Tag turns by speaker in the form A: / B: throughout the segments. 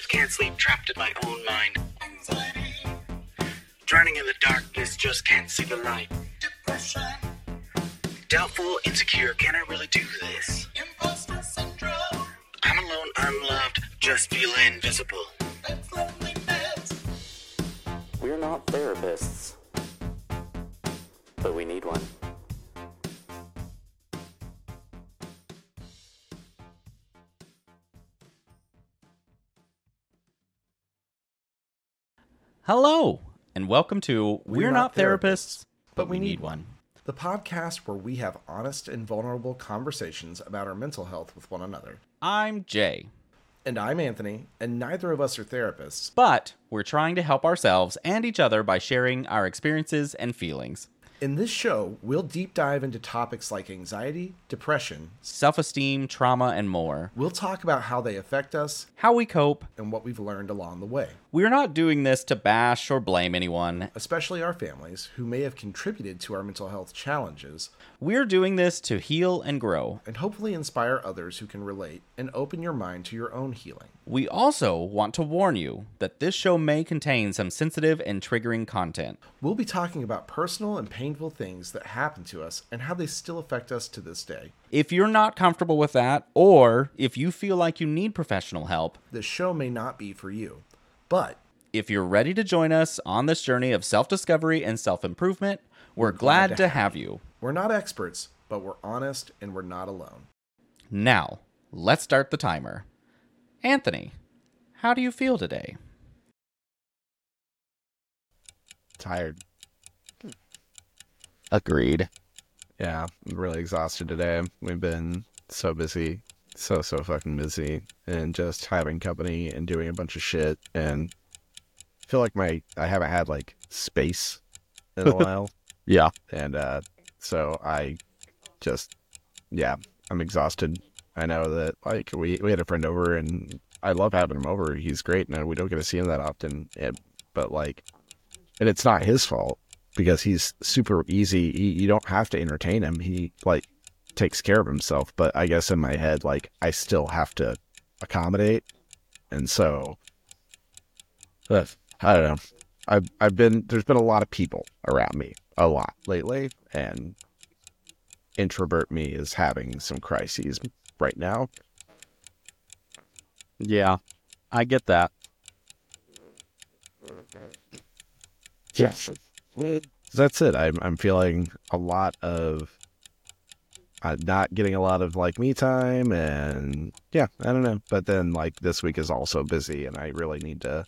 A: can't sleep, trapped in my own mind. Drowning in the darkness, just can't see the light. Depression. Doubtful, insecure, can I really do this? Imposter syndrome. I'm alone, unloved, just feel invisible. That's loneliness. We're not therapists, but we need one.
B: Hello, and welcome to We're Not Therapists, but we need one.
C: The podcast where we have honest and vulnerable conversations about our mental health with one another.
B: I'm Jay.
C: And I'm Anthony, and neither of us are therapists.
B: But we're trying to help ourselves and each other by sharing our experiences and feelings.
C: In this show, we'll deep dive into topics like anxiety, depression,
B: self-esteem, trauma, and more.
C: We'll talk about how they affect us,
B: how we cope,
C: and what we've learned along the way.
B: We're not doing this to bash or blame anyone,
C: especially our families who may have contributed to our mental health challenges.
B: We're doing this to heal and grow,
C: and hopefully inspire others who can relate and open your mind to your own healing.
B: We also want to warn you that this show may contain some sensitive and triggering content.
C: We'll be talking about personal and painful things that happen to us and how they still affect us to this day.
B: If you're not comfortable with that, or if you feel like you need professional help,
C: this show may not be for you. But
B: if you're ready to join us on this journey of self-discovery and self-improvement, we're glad to have you.
C: We're not experts, but we're honest and we're not alone.
B: Now, let's start the timer. Anthony, how do you feel today?
D: Tired.
B: Agreed.
D: Yeah, I'm really exhausted today. We've been so busy. So fucking busy. And just having company and doing a bunch of shit. And I feel like I haven't had, like, space in a while.
B: Yeah.
D: And so I just, I'm exhausted. I know that, like, we had a friend over, and I love having him over. He's great, and we don't get to see him that often. But, like, and it's not his fault, because he's super easy. You don't have to entertain him. He, like, takes care of himself. But I guess in my head, like, I still have to accommodate. And so, I don't know. There's been a lot of people around me a lot lately, and introvert me is having some crises right now.
B: Yeah, I get that.
D: Yes. That's it. I'm feeling a lot of not getting a lot of, like, me time, and I don't know. But then, like, this week is also busy, and I really need to.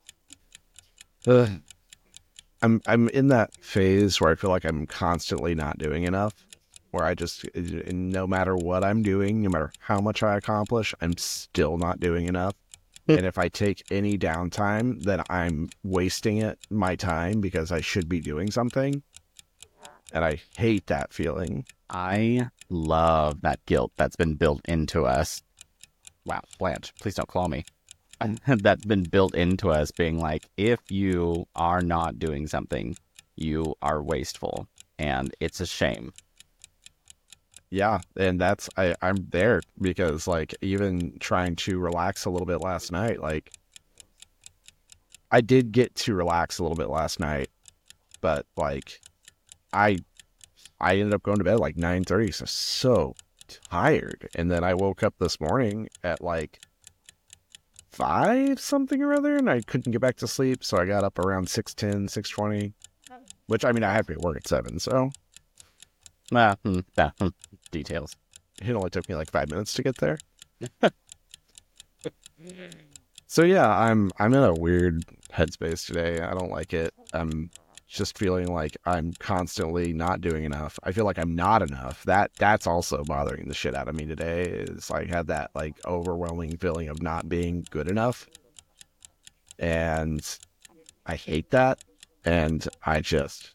D: I'm in that phase where I feel like I'm constantly not doing enough. Where I just, no matter what I'm doing, no matter how much I accomplish, I'm still not doing enough. And if I take any downtime, then I'm wasting my time, because I should be doing something. And I hate that feeling.
B: I love that guilt that's been built into us. Wow, Blanche, please don't claw me. That's been built into us, being like, if you are not doing something, you are wasteful. And it's a shame.
D: Yeah, and I'm there, because, like, even trying to relax a little bit last night, like, I did get to relax a little bit last night, but, like, I ended up going to bed like 9:30, so tired. And then I woke up this morning at like 5 something or other, and I couldn't get back to sleep, so I got up around 6:10, 6:20, which, I mean, I had to be at work at 7, so.
B: Details.
D: It only took me like 5 minutes to get there. So yeah, I'm in a weird headspace today. I don't like it. I'm just feeling like I'm constantly not doing enough. I feel like I'm not enough. That's also bothering the shit out of me today. Is I had that, like, overwhelming feeling of not being good enough. And I hate that. And I just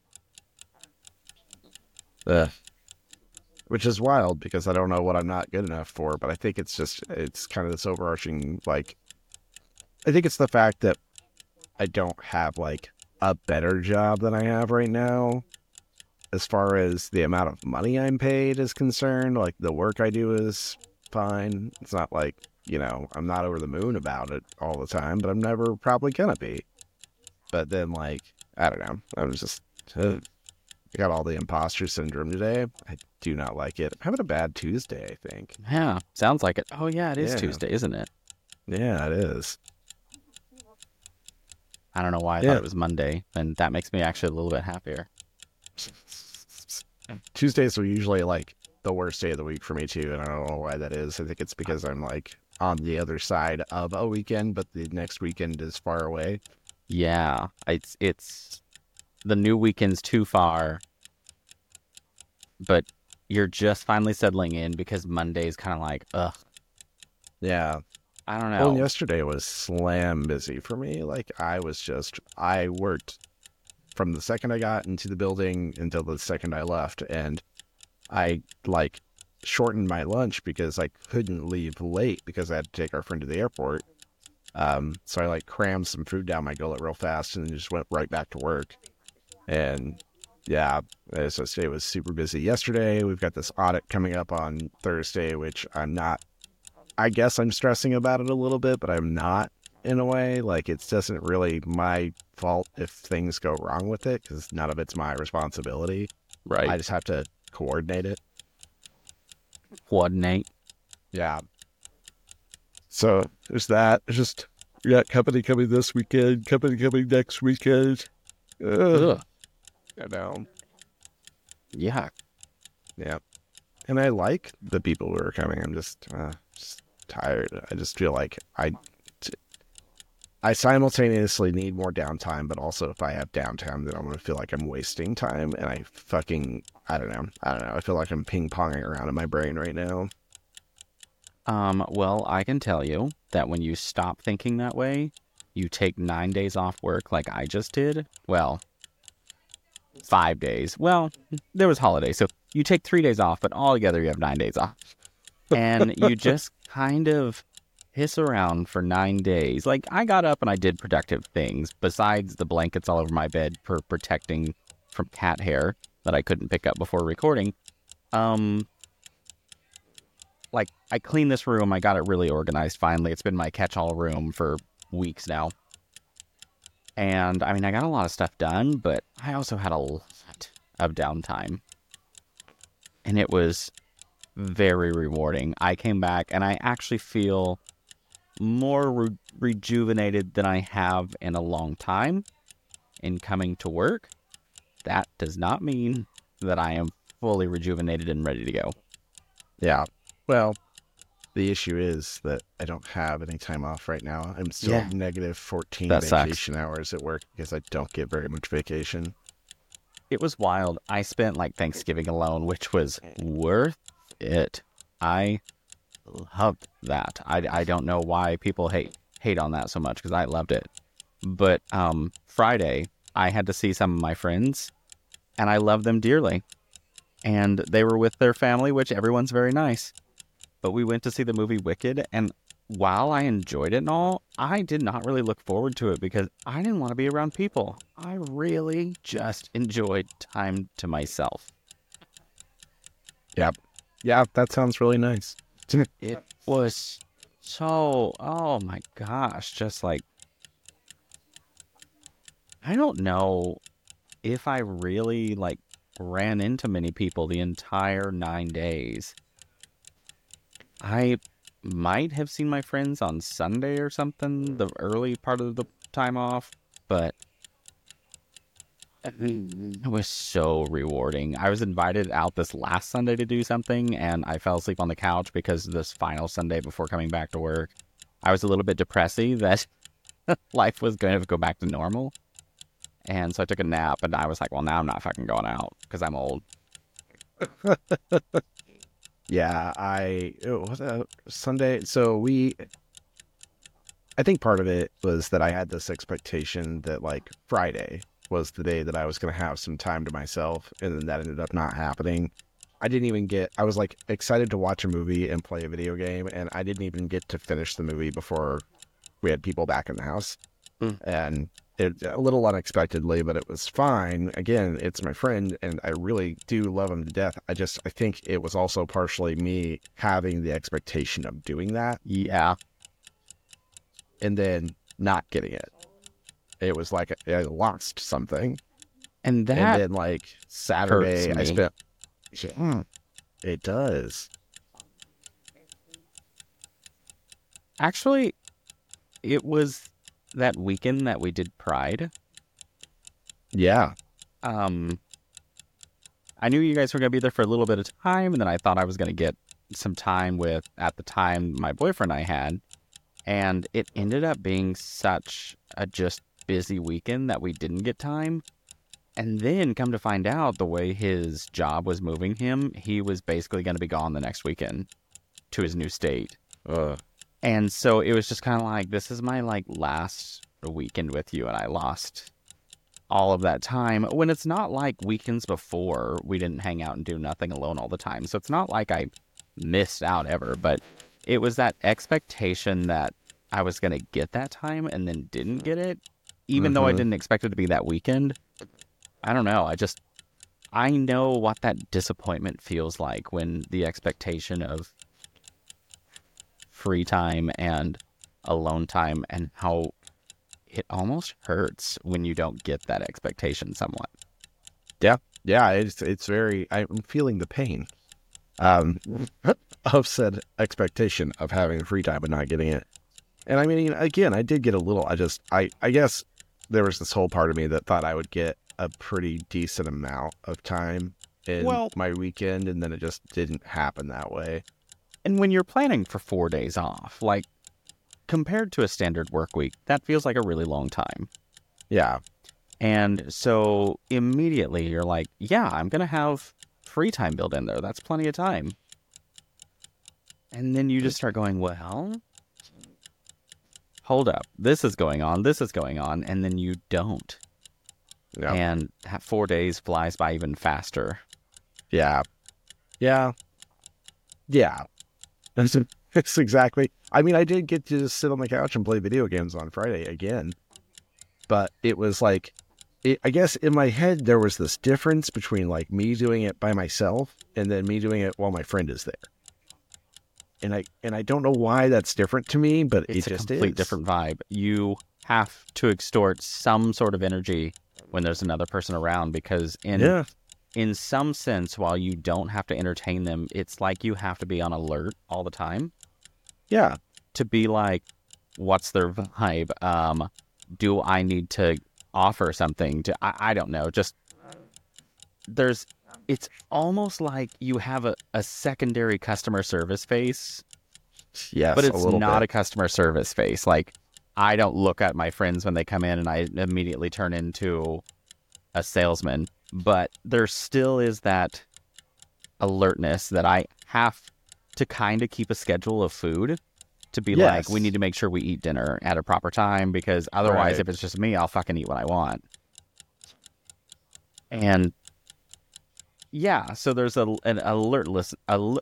D: which is wild, because I don't know what I'm not good enough for, but I think it's kind of this overarching, like, I think it's the fact that I don't have, like, a better job than I have right now, as far as the amount of money I'm paid is concerned. Like, the work I do is fine. It's not like I'm not over the moon about it all the time, but I'm never probably gonna be. But then, like, I don't know. I'm just, I got all the imposter syndrome today. I do not like it. I'm having a bad Tuesday, I think.
B: Yeah, sounds like it. Oh, yeah, it is
D: Yeah.
B: Tuesday, isn't it?
D: Yeah, it is.
B: I don't know why I
D: Yeah.
B: thought it was Monday, and that makes me actually a little bit happier.
D: Tuesdays are usually like the worst day of the week for me too, and I don't know why that is. I think it's because I'm like on the other side of a weekend, but the next weekend is far away.
B: Yeah, it's the new weekend's too far, but you're just finally settling in because Monday's kind of like, ugh,
D: Yeah.
B: I don't
D: Well,
B: know.
D: yesterday was slam busy for me. Like I worked from the second I got into the building until the second I left, and I like shortened my lunch because I couldn't leave late because I had to take our friend to the airport. So I like crammed some food down my gullet real fast and then just went right back to work. And yeah, so today was super busy. Yesterday, we've got this audit coming up on Thursday, which I guess I'm stressing about it a little bit, but I'm not in a way. Like it doesn't really my fault if things go wrong with it because none of it's my responsibility.
B: Right.
D: I just have to coordinate it.
B: Coordinate.
D: Yeah. So there's that. It's just we got company coming this weekend, company coming next weekend.
B: Ugh.
D: I know.
B: Yeah.
D: Yeah. And I like the people who are coming. I'm just tired. I just feel like I simultaneously need more downtime, but also if I have downtime, then I'm going to feel like I'm wasting time. And I don't know. I feel like I'm ping-ponging around in my brain right now.
B: Well, I can tell you that when you stop thinking that way, you take 9 days off work like I just did. Well, 5 days. Well, there was holidays, so you take 3 days off, but altogether you have 9 days off. And you just kind of hiss around for 9 days. Like, I got up and I did productive things, besides the blankets all over my bed for protecting from cat hair that I couldn't pick up before recording. Like, I cleaned this room. I got it really organized finally. It's been my catch-all room for weeks now. And, I mean, I got a lot of stuff done, but I also had a lot of downtime. And it was very rewarding. I came back, and I actually feel more rejuvenated than I have in a long time in coming to work. That does not mean that I am fully rejuvenated and ready to go.
D: Yeah. Well, the issue is that I don't have any time off right now. I'm still
B: Yeah.
D: negative 14
B: That sucks.
D: vacation hours at work because I don't get very much vacation.
B: It was wild. I spent like Thanksgiving alone, which was worth it. I loved that. I don't know why people hate on that so much because I loved it. But Friday, I had to see some of my friends, and I love them dearly. And they were with their family, which everyone's very nice. But we went to see the movie Wicked, and while I enjoyed it and all, I did not really look forward to it because I didn't want to be around people. I really just enjoyed time to myself.
D: Yep. Yeah, that sounds really nice.
B: It was so, oh my gosh, just like, I don't know if I really like ran into many people the entire 9 days. I might have seen my friends on Sunday or something, the early part of the time off, but it was so rewarding. I was invited out this last Sunday to do something, and I fell asleep on the couch because this final Sunday before coming back to work, I was a little bit depressy that life was going to go back to normal. And so I took a nap, and I was like, well, now I'm not fucking going out because I'm old.
D: Yeah, Sunday. So I think part of it was that I had this expectation that like Friday was the day that I was going to have some time to myself, and then that ended up not happening. I was like excited to watch a movie and play a video game, and I didn't even get to finish the movie before we had people back in the house. And it a little unexpectedly, but it was fine. Again, it's my friend, and I really do love him to death. I think it was also partially me having the expectation of doing that.
B: Yeah.
D: And then not getting it. It was like I lost something.
B: And
D: then like Saturday, I spent. It does.
B: Actually, it was that weekend that we did Pride.
D: Yeah.
B: I knew you guys were going to be there for a little bit of time, and then I thought I was going to get some time with, at the time, my boyfriend I had. And it ended up being such a just busy weekend that we didn't get time. And then come to find out, the way his job was moving him, he was basically going to be gone the next weekend to his new state. And so it was just kind of like, this is my like last weekend with you, and I lost all of that time. When it's not like weekends before, we didn't hang out and do nothing alone all the time. So it's not like I missed out ever, but it was that expectation that I was going to get that time and then didn't get it, even though I didn't expect it to be that weekend. I don't know. I know what that disappointment feels like when the expectation of free time and alone time, and how it almost hurts when you don't get that expectation somewhat.
D: Yeah. It's very, I'm feeling the pain of said expectation of having free time and not getting it. And I mean, again, I did get a little, I guess there was this whole part of me that thought I would get a pretty decent amount of time in my weekend, and then it just didn't happen that way.
B: And when you're planning for 4 days off, like compared to a standard work week, that feels like a really long time.
D: Yeah.
B: And so immediately you're like, yeah, I'm going to have free time built in there. That's plenty of time. And then you just start going, well, hold up. This is going on. And then you don't.
D: Yeah.
B: And 4 days flies by even faster.
D: Yeah. It's exactly. I mean, I did get to just sit on the couch and play video games on Friday again. But it was like, I guess in my head, there was this difference between like me doing it by myself and then me doing it while my friend is there. And I don't know why that's different to me, but
B: it's
D: it just is.
B: It's a complete different vibe. You have to extort some sort of energy when there's another person around, because in some sense, while you don't have to entertain them, it's like you have to be on alert all the time.
D: Yeah.
B: To be like, what's their vibe? Do I need to offer something? I don't know. Just it's almost like you have a secondary customer service face.
D: Yes,
B: but it's not a customer service face. Like, I don't look at my friends when they come in and I immediately turn into a salesman. But there still is that alertness that I have to kind of keep a schedule of food to be like, we need to make sure we eat dinner at a proper time, because otherwise, if it's just me, I'll fucking eat what I want. And yeah, so there's an alertness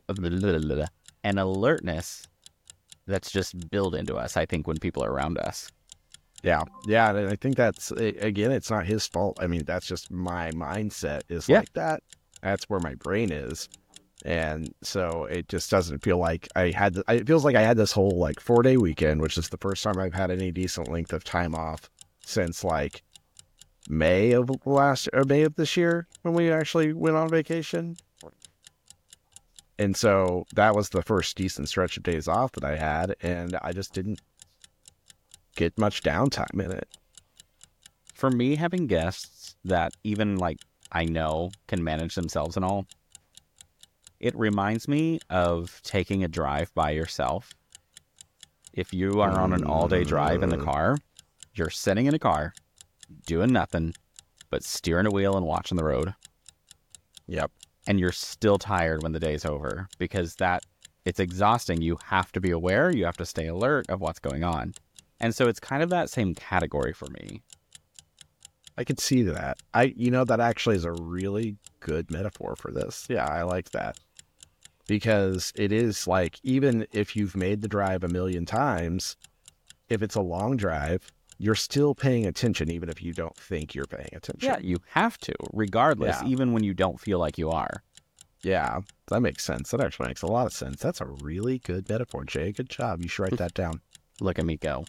B: that's just built into us, I think, when people are around us.
D: Yeah, and I think that's, again, it's not his fault. I mean, that's just my mindset is like that. That's where my brain is. And so it just doesn't feel like it feels like I had this whole like 4-day weekend, which is the first time I've had any decent length of time off since like May of this year, when we actually went on vacation. And so that was the first decent stretch of days off that I had, and I just didn't get much downtime in it.
B: For me, having guests that even like I know can manage themselves and all, it reminds me of taking a drive by yourself. If you are on an all-day drive in the car, you're sitting in a car, doing nothing but steering a wheel and watching the road.
D: Yep.
B: And you're still tired when the day's over, because it's exhausting. You have to be aware, you have to stay alert of what's going on. And so it's kind of that same category for me.
D: I could see that. That actually is a really good metaphor for this. Yeah, I like that. Because it is like, even if you've made the drive a million times, if it's a long drive, you're still paying attention, even if you don't think you're paying attention.
B: Yeah, you have to, regardless,
D: Yeah.
B: even when you don't feel like you are.
D: Yeah, that makes sense. That actually makes a lot of sense. That's a really good metaphor, Jay. Good job. You should write that down.
B: Look at me go.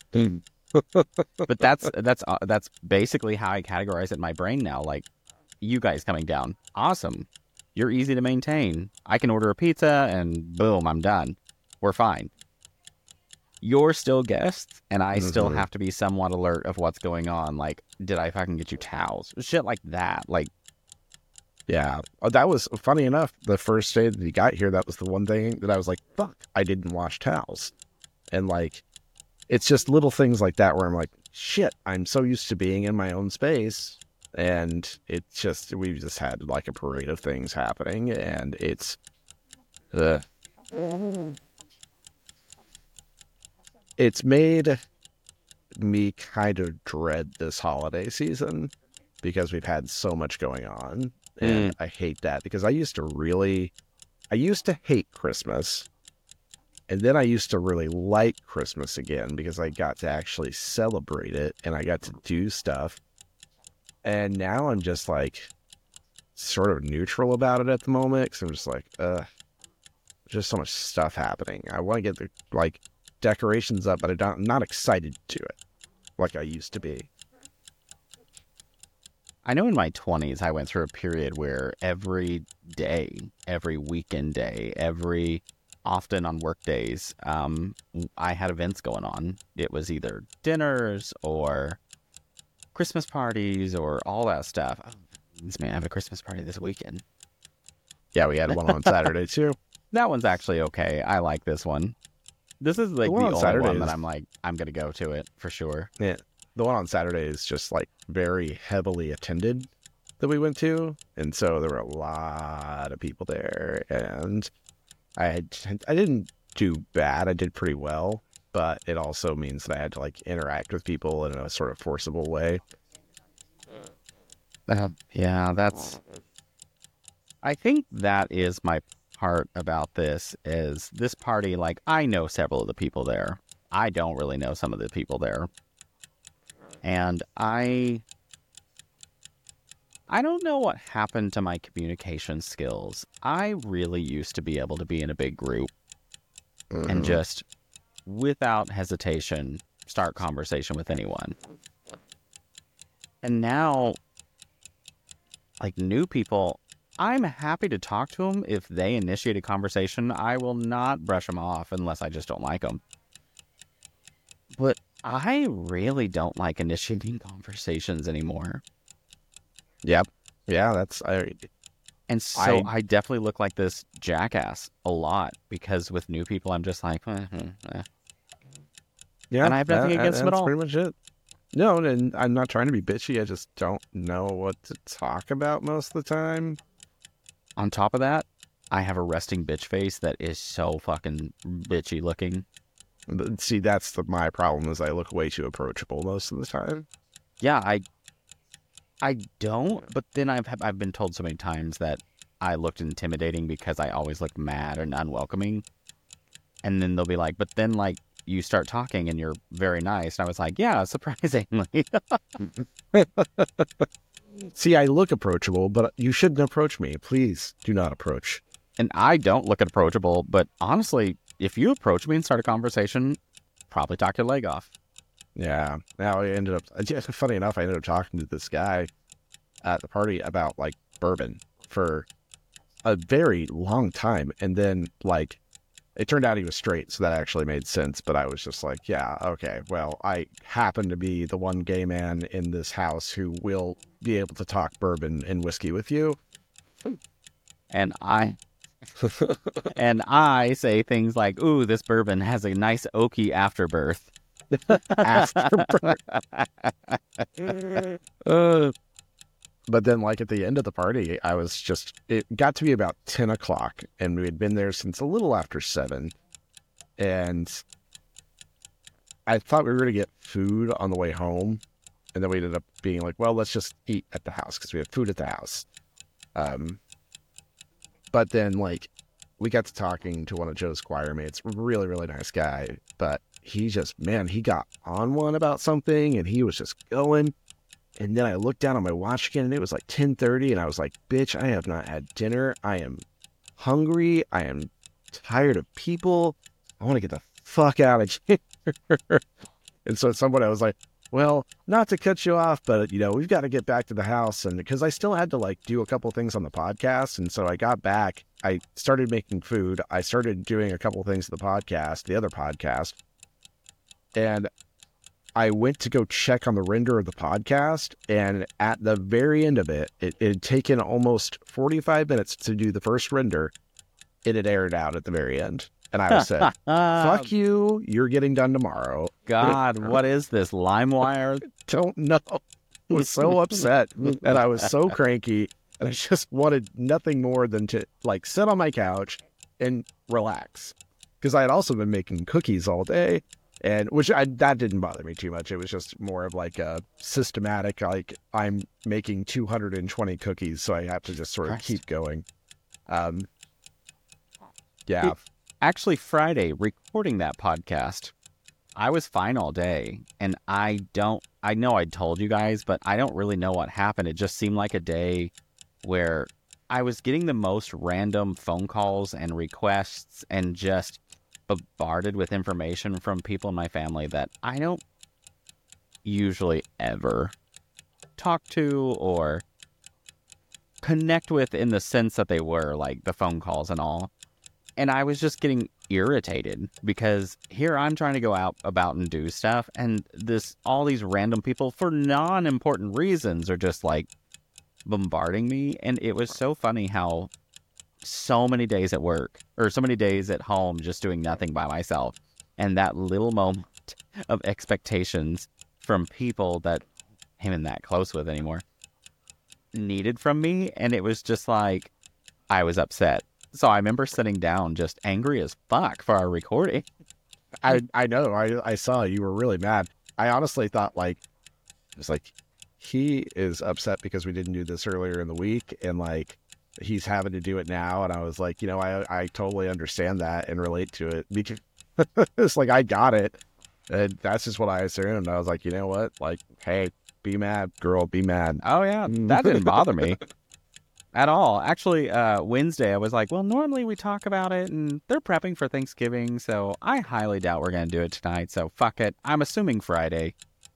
B: But that's basically how I categorize it in my brain now. Like, you guys coming down, awesome. You're easy to maintain. I can order a pizza and boom, I'm done. We're fine. You're still guests, and I still have to be somewhat alert of what's going on. Like, did I fucking get you towels? Shit like that. Like,
D: Yeah. Oh, that was funny enough. The first day that he got here, that was the one thing that I was like, fuck, I didn't wash towels. And like, it's just little things like that where I'm like, shit, I'm so used to being in my own space. And it's just, we've just had like a parade of things happening, and it's, it's made me kind of dread this holiday season because we've had so much going on. And I hate that because I used to hate Christmas. And then I used to really like Christmas again because I got to actually celebrate it and I got to do stuff. And now I'm just like sort of neutral about it at the moment because I'm just like, there's just so much stuff happening. I want to get the like decorations up, but I'm not excited to do it like I used to be.
B: I know in my 20s, I went through a period where every day, every weekend day, often on work days, I had events going on. It was either dinners or Christmas parties or all that stuff. Oh, this man, I have a Christmas party this weekend.
D: Yeah, we had one on Saturday too.
B: That one's actually okay. I like this one. This is like the
D: one on
B: only
D: Saturday
B: one that
D: is-
B: I'm like, I'm going to go to it for sure.
D: Yeah. The one on Saturday is just like very heavily attended that we went to. And so there were a lot of people there. And I didn't do bad. I did pretty well. But it also means that I had to like interact with people in a sort of forcible way.
B: Yeah, I think that is my part about this is this party, like, I know several of the people there. I don't really know some of the people there. And I don't know what happened to my communication skills. I really used to be able to be in a big group and just, without hesitation, start conversation with anyone. And now, like, new people, I'm happy to talk to them if they initiate a conversation. I will not brush them off unless I just don't like them. But I really don't like initiating conversations anymore.
D: Yep. Yeah,
B: And so I definitely look like this jackass a lot because with new people, I'm just like,
D: yeah.
B: And I have nothing against them at
D: that's
B: all.
D: pretty much it. No, and I'm not trying to be bitchy. I just don't know what to talk about most of the time.
B: On top of that, I have a resting bitch face that is so fucking bitchy looking.
D: But see, that's my problem is I look way too approachable most of the time.
B: Yeah, I don't, but then I've been told so many times that I looked intimidating because I always looked mad and unwelcoming. And then they'll be like, but then like you start talking and you're very nice. And I was like, yeah, surprisingly.
D: See, I look approachable, but you shouldn't approach me. Please do not approach.
B: And I don't look approachable, but honestly, if you approach me and start a conversation, probably talk your leg off.
D: Yeah. Now I ended up, funny enough, I ended up talking to this guy at the party about like bourbon for a very long time. And then like, it turned out he was straight. So that actually made sense. But I was just like, yeah, okay, well, I happen to be the one gay man in this house who will be able to talk bourbon and whiskey with you.
B: And I say things like, ooh, this bourbon has a nice oaky afterbirth.
D: But then like at the end of the party, it got to be about 10 o'clock and we had been there since a little after 7. And I thought we were going to get food on the way home. And then we ended up being like, well, let's just eat at the house because we have food at the house. But then like we got to talking to one of Joe's choir mates, really, really nice guy. But he just, man, he got on one about something and he was just going. And then I looked down on my watch again and it was like 10:30 and I was like, bitch, I have not had dinner. I am hungry. I am tired of people. I want to get the fuck out of here. And so at some point I was like, well, not to cut you off, but we've got to get back to the house. And because I still had to like do a couple things on the podcast. And so I got back, I started making food. I started doing a couple things to the podcast, the other podcast. And I went to go check on the render of the podcast. And at the very end of it, it had taken almost 45 minutes to do the first render. It had aired out at the very end. And I said, fuck you, you're getting done tomorrow.
B: God, what is this, LimeWire?
D: Don't know. I was so upset and I was so cranky and I just wanted nothing more than to like sit on my couch and relax. Because I had also been making cookies all day, and that didn't bother me too much. It was just more of like a systematic, like I'm making 220 cookies, so I have to just sort of keep going. Yeah.
B: Actually, Friday, recording that podcast, I was fine all day. And I know I told you guys, but I don't really know what happened. It just seemed like a day where I was getting the most random phone calls and requests and just bombarded with information from people in my family that I don't usually ever talk to or connect with in the sense that they were, like the phone calls and all. And I was just getting irritated because here I'm trying to go out about and do stuff, and all these random people for non-important reasons are just like bombarding me. And it was so funny how so many days at work or so many days at home just doing nothing by myself, and that little moment of expectations from people that I'm not that close with anymore needed from me, and it was just like I was upset. So I remember sitting down just angry as fuck for our recording.
D: I know. I saw you were really mad. I honestly thought it's like he is upset because we didn't do this earlier in the week and like he's having to do it now. And I was like, I totally understand that and relate to it because it's like I got it. And that's just what I assumed. I was like, you know what? Like, hey, be mad, girl, be mad.
B: Oh, yeah. That didn't bother me. At all. Actually, Wednesday, I was like, well, normally we talk about it, and they're prepping for Thanksgiving, so I highly doubt we're going to do it tonight, so fuck it. I'm assuming Friday.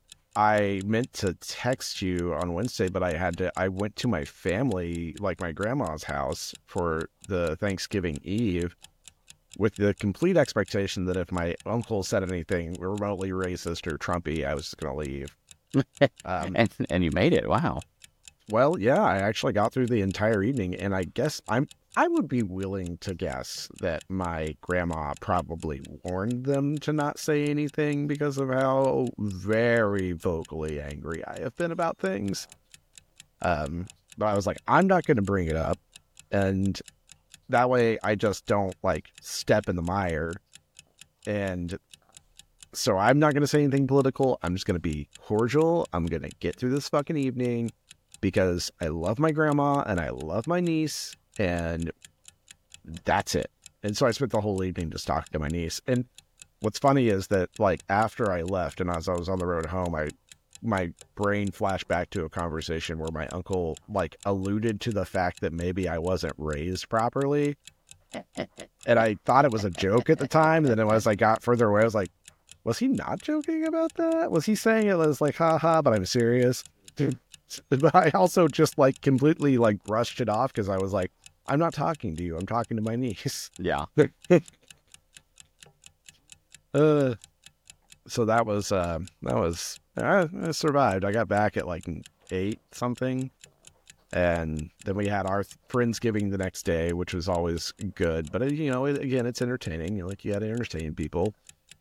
D: I meant to text you on Wednesday, but I went to my family, like my grandma's house, for the Thanksgiving Eve, with the complete expectation that if my uncle said anything remotely racist or Trumpy, I was just going to leave.
B: And you made it. Wow.
D: Well, yeah, I actually got through the entire evening, and I guess I would be willing to guess that my grandma probably warned them to not say anything because of how very vocally angry I have been about things. But I was like, I'm not going to bring it up, and that way I just don't like step in the mire. And so I'm not going to say anything political. I'm just going to be cordial. I'm going to get through this fucking evening, because I love my grandma and I love my niece, and that's it. And so I spent the whole evening just talking to my niece. And what's funny is that, like, after I left and as I was on the road home, my brain flashed back to a conversation where my uncle, like, alluded to the fact that maybe I wasn't raised properly. And I thought it was a joke at the time. And then as I got further away, I was like, was he not joking about that? Was he saying it was like, haha, but I'm serious? But I also just like completely like brushed it off because I was like, I'm not talking to you. I'm talking to my niece.
B: Yeah.
D: So that was I survived. I got back at like 8 something. And then we had our Friendsgiving the next day, which was always good. But again, it's entertaining. You got to entertain people.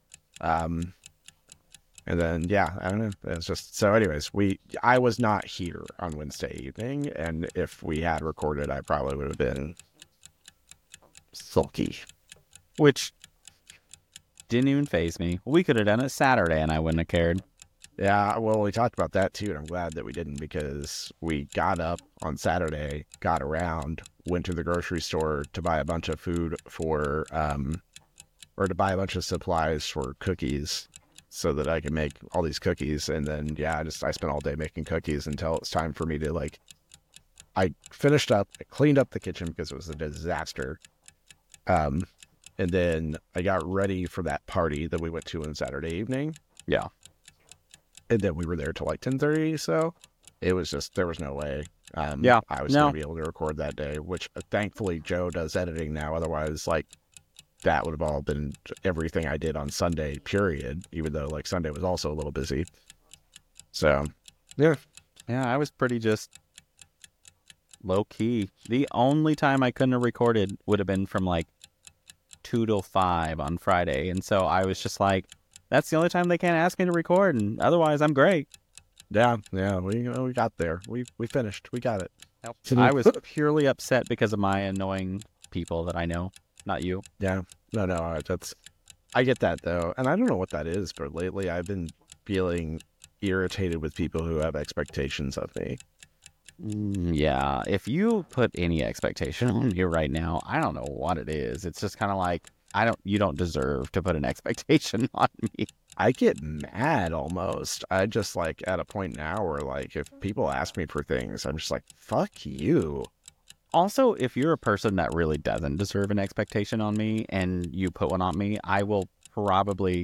D: And then, yeah, I don't know. It's just, so anyways, I was not here on Wednesday evening. And if we had recorded, I probably would have been sulky.
B: Which didn't even faze me. We could have done it Saturday and I wouldn't have cared.
D: Yeah, well, we talked about that too. And I'm glad that we didn't, because we got up on Saturday, got around, went to the grocery store to buy a bunch of food for or to buy a bunch of supplies for cookies so that I can make all these cookies. And then, I spent all day making cookies until it's time for me to like, I finished up, I cleaned up the kitchen because it was a disaster. And then I got ready for that party that we went to on Saturday evening.
B: Yeah.
D: And then we were there till like 10:30. So it was just, there was no way. I was going to be able to record that day, which thankfully Joe does editing now. Otherwise, like, that would have all been everything I did on Sunday, period, even though like Sunday was also a little busy. So, yeah.
B: Yeah, I was pretty just low key. The only time I couldn't have recorded would have been from like 2 till 5 on Friday. And so I was just like, that's the only time they can't ask me to record. And otherwise, I'm great.
D: Yeah, we got there. We finished. We got it.
B: I was purely upset because of my annoying people that I know, not you.
D: Yeah, no, I get that though, and I don't know what that is, but lately I've been feeling irritated with people who have expectations of me.
B: Yeah, if you put any expectation on me right now, I don't know what it is. It's just kind of like, you don't deserve to put an expectation on me.
D: I get mad almost. I just like at a point now where like if people ask me for things, I'm just like, fuck you.
B: Also, if you're a person that really doesn't deserve an expectation on me and you put one on me, I will probably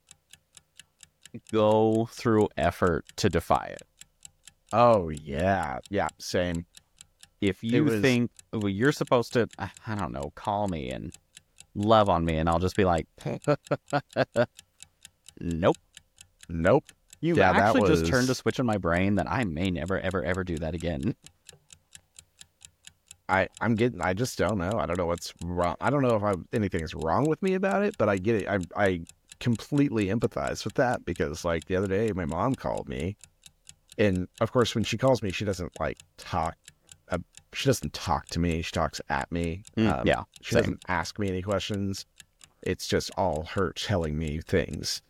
B: go through effort to defy it.
D: Oh, yeah. Yeah, same.
B: If you think you're supposed to, I don't know, call me and love on me, and I'll just be like, nope. You actually just turned a switch in my brain that I may never, ever, ever do that again.
D: I just don't know. I don't know what's wrong. I don't know if anything's wrong with me about it, but I get it. I completely empathize with that because like the other day, my mom called me, and of course, when she calls me, she doesn't like talk. She doesn't talk to me. She talks at me. She doesn't ask me any questions. It's just all her telling me things.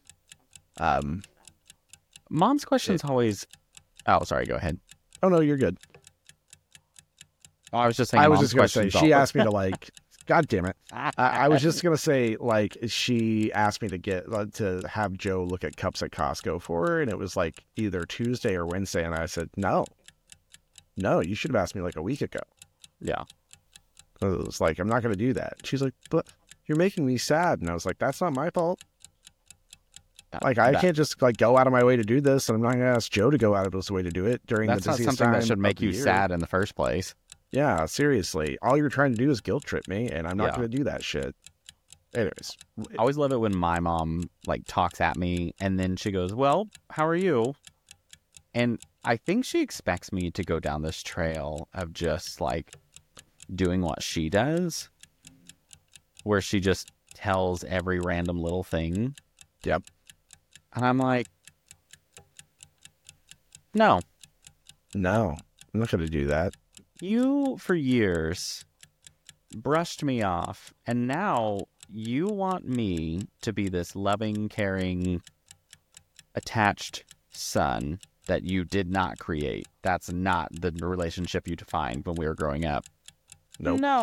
B: Mom's questions always. Oh, sorry. Go ahead.
D: Oh no, you're good.
B: Oh, I was just saying.
D: I was just gonna say she asked me to like. God damn it! I was just gonna say like she asked me to have Joe look at cups at Costco for her, and it was like either Tuesday or Wednesday, and I said no, you should have asked me like a week ago.
B: Yeah,
D: it was like I'm not gonna do that. She's like, but you're making me sad, and I was like, that's not my fault. Like I can't just like go out of my way to do this, and I'm not gonna ask Joe to go out of his way to do it during the busiest time.
B: That's not something that should make you sad in the first place.
D: Yeah, seriously. All you're trying to do is guilt trip me, and I'm not going to do that shit. Anyways.
B: I always love it when my mom, like, talks at me, and then she goes, well, how are you? And I think she expects me to go down this trail of just, like, doing what she does, where she just tells every random little thing.
D: Yep.
B: And I'm like, no.
D: No, I'm not going to do that.
B: You, for years, brushed me off, and now you want me to be this loving, caring, attached son that you did not create. That's not the relationship you defined when we were growing up.
D: Nope.
B: No.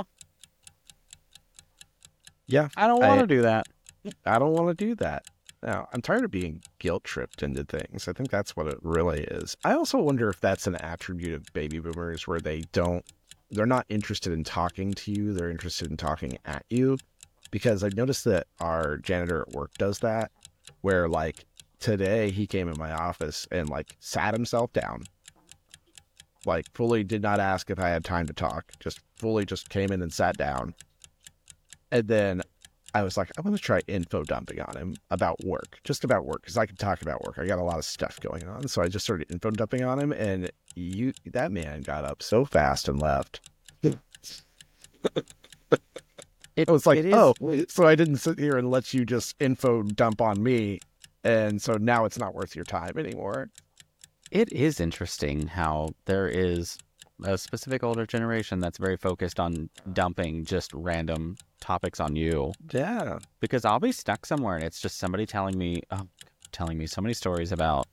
D: Yeah.
B: I don't want to do that.
D: I don't want to do that. Now, I'm tired of being guilt-tripped into things. I think that's what it really is. I also wonder if that's an attribute of baby boomers where they're not interested in talking to you. They're interested in talking at you. Because I've noticed that our janitor at work does that, where like today he came in my office and like sat himself down. Like fully did not ask if I had time to talk. Just came in and sat down. And then I was like, I want to try info dumping on him about work, just about work, because I can talk about work. I got a lot of stuff going on. So I just started info dumping on him, and that man got up so fast and left. It was like, so I didn't sit here and let you just info dump on me, and so now it's not worth your time anymore.
B: It is interesting how there is a specific older generation that's very focused on dumping just random topics on you.
D: Yeah.
B: Because I'll be stuck somewhere and it's just somebody telling me so many stories about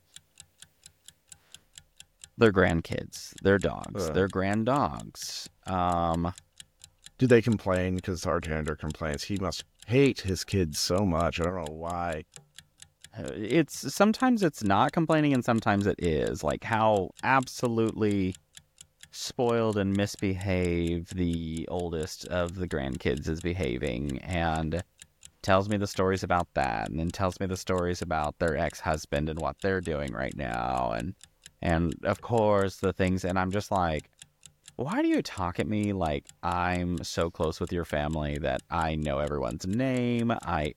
B: their grandkids, their dogs, their granddogs.
D: Do they complain? Because our janitor complains. hate his kids so much. I don't know why.
B: Sometimes it's not complaining and sometimes it is. Like how absolutely spoiled and misbehaved the oldest of the grandkids is behaving, and tells me the stories about that, and then tells me the stories about their ex-husband and what they're doing right now, and of course the things, and I'm just like, why do you talk at me like I'm so close with your family that I know everyone's name? I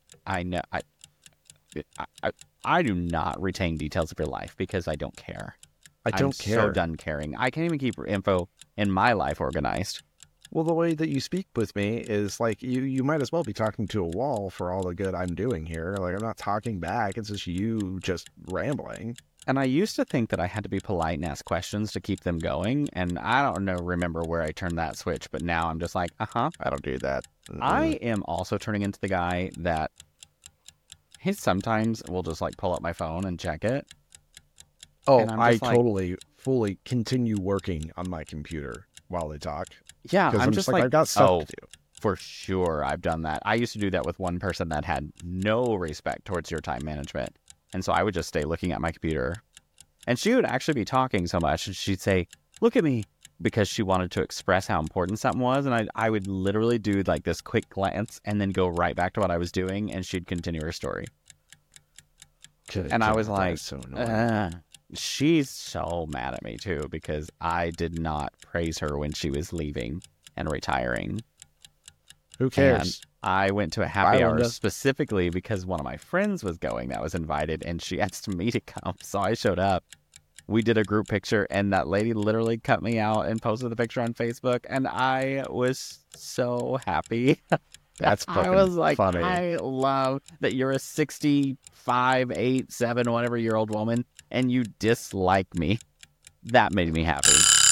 B: do not retain details of your life because I don't care. I'm so done caring. I can't even keep info in my life organized.
D: Well, the way that you speak with me is like you might as well be talking to a wall for all the good I'm doing here. Like, I'm not talking back. It's just you just rambling.
B: And I used to think that I had to be polite and ask questions to keep them going. And I don't remember where I turned that switch, but now I'm just like, I
D: don't do that.
B: I am also turning into the guy that he sometimes will just like pull up my phone and check it.
D: Oh, I totally, fully continue working on my computer while they talk.
B: Yeah, I'm just like,
D: I've got stuff to do.
B: For sure, I've done that. I used to do that with one person that had no respect towards your time management. And so I would just stay looking at my computer. And she would actually be talking so much, and she'd say, look at me, because she wanted to express how important something was. And I would literally do like this quick glance and then go right back to what I was doing, and she'd continue her story. And I was like,
D: so
B: she's so mad at me too, because I did not praise her when she was leaving and retiring.
D: Who cares?
B: And I went to a happy hour specifically because one of my friends was going that was invited, and she asked me to come. So I showed up. We did a group picture, and that lady literally cut me out and posted the picture on Facebook, and I was so happy.
D: That's fucking
B: I was like,
D: funny.
B: I love that you're a 65, 8, 7, whatever year old woman, and you dislike me. That made me happy.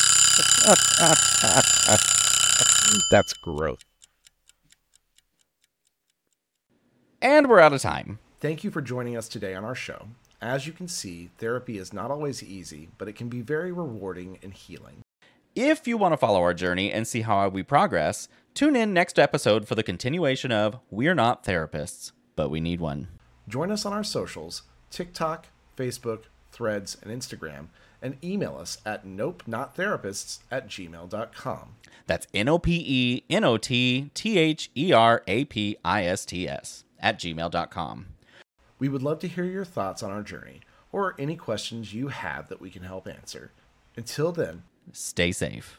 D: That's growth.
B: And we're out of time.
C: Thank you for joining us today on our show. As you can see, therapy is not always easy, but it can be very rewarding and healing.
B: If you want to follow our journey and see how we progress, tune in next episode for the continuation of We're Not Therapists, but We Need One.
C: Join us on our socials, TikTok, Facebook, Threads, and Instagram, and email us at nopenotttherapists@gmail.com.
B: That's NOPENOTTHERAPISTS @gmail.com.
C: We would love to hear your thoughts on our journey, or any questions you have that we can help answer. Until then,
B: stay safe.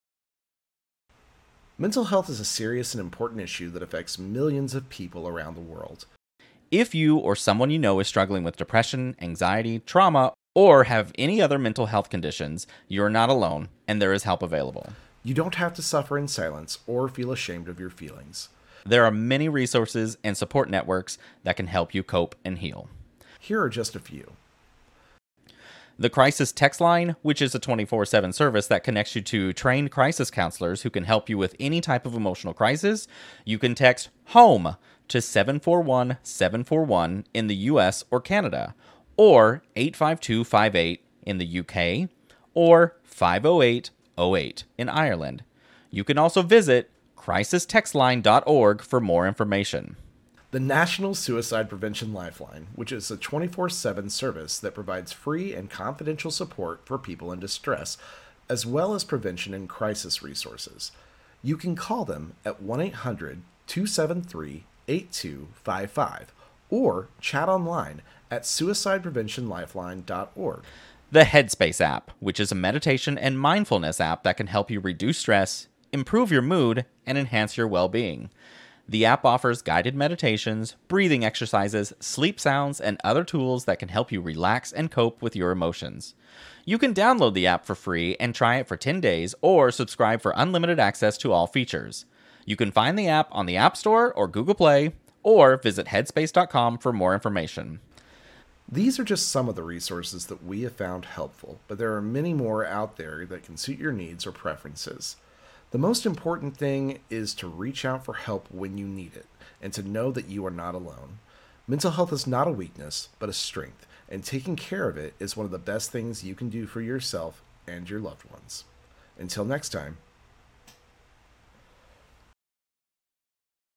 C: Mental health is a serious and important issue that affects millions of people around the world.
B: If you or someone you know is struggling with depression, anxiety, trauma, or have any other mental health conditions, you're not alone, and there is help available.
C: You don't have to suffer in silence or feel ashamed of your feelings.
B: There are many resources and support networks that can help you cope and heal.
C: Here are just a few.
B: The Crisis Text Line, which is a 24/7 service that connects you to trained crisis counselors who can help you with any type of emotional crisis. You can text HOME to 741-741 in the US or Canada, or 85258 in the UK, or 50808 in Ireland. You can also visit crisistextline.org for more information.
C: The National Suicide Prevention Lifeline, which is a 24/7 service that provides free and confidential support for people in distress, as well as prevention and crisis resources. You can call them at 1-800-273-8255 or chat online at suicidepreventionlifeline.org.
B: The Headspace app, which is a meditation and mindfulness app that can help you reduce stress, improve your mood, and enhance your well-being. The app offers guided meditations, breathing exercises, sleep sounds, and other tools that can help you relax and cope with your emotions. You can download the app for free and try it for 10 days or subscribe for unlimited access to all features. You can find the app on the App Store or Google Play, or visit headspace.com for more information.
C: These are just some of the resources that we have found helpful, but there are many more out there that can suit your needs or preferences. The most important thing is to reach out for help when you need it, and to know that you are not alone. Mental health is not a weakness, but a strength, and taking care of it is one of the best things you can do for yourself and your loved ones. Until next time,